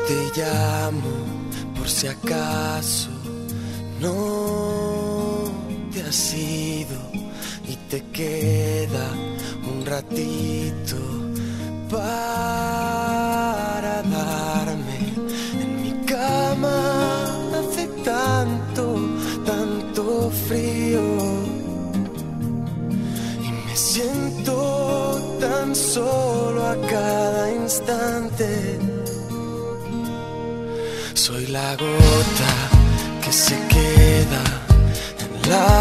Te llamo por si acaso no te has ido y te queda un ratito para darme. En mi cama hace tanto frío y me siento tan solo a cada instante. Soy la gota que se queda en la